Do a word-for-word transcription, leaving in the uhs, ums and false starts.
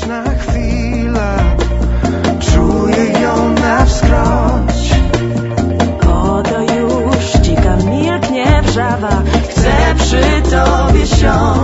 Magiczna chwila, czuję ją na wskroś. Oto już dzika milknie wrzawa, chcę przy tobie siąść.